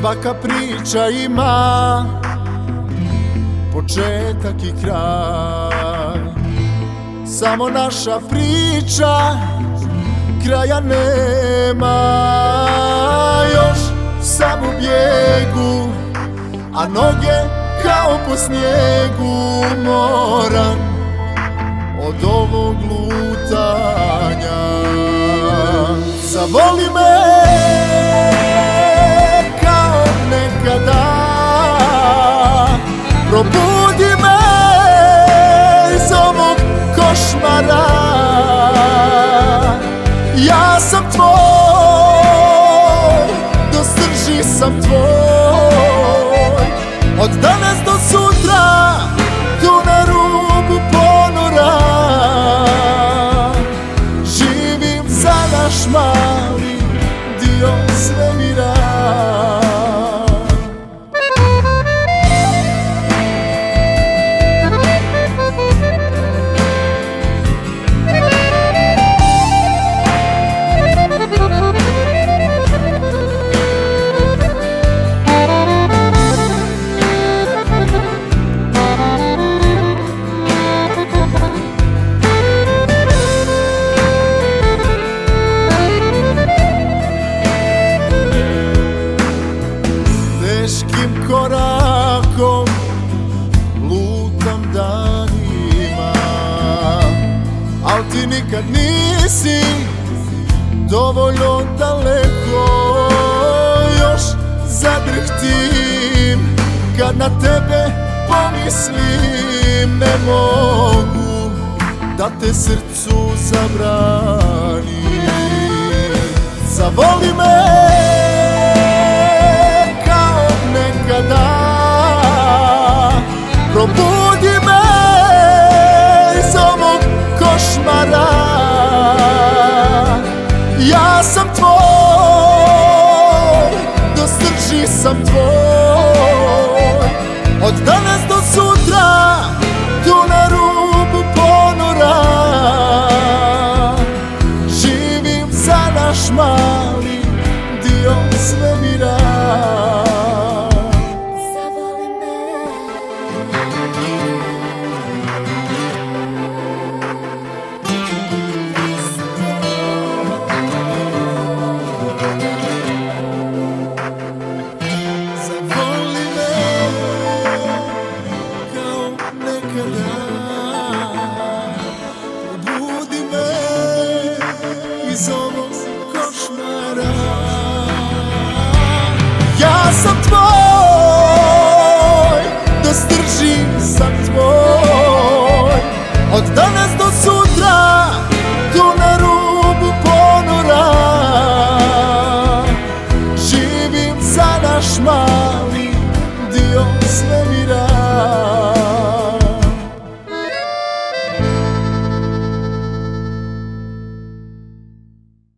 Svaka priča ima početak i kraj, samo naša priča kraja nema. Još sam u bijegu, a noge kao po snijegu, moram od ovog lutanja. Zavoli me kao nekada, probudi me iz ovog košmara. Ja sam tvoj, do srži sam tvoj, od danas do sutra, tu na rubu ponora. Živim za naš mali dio svemira. Teškim korakom lutam danima, al ti nikad nisi dovoljno daleko. Još zadrhtim kad na tebe pomislim, ne mogu da te srcu zabranim. Zavoli me probudi me iz ovog košmara. Ja sam tvoj, do srži sam tvoj, od danas do sutra, tu na rubu ponora. Živim za naš mali dio svemira. Probudi me iz ovog košmara. Ja sam tvoj, do srži sam tvoj, od danas do sutra, tu na rubu ponora. Živim za naš mali dio svemira.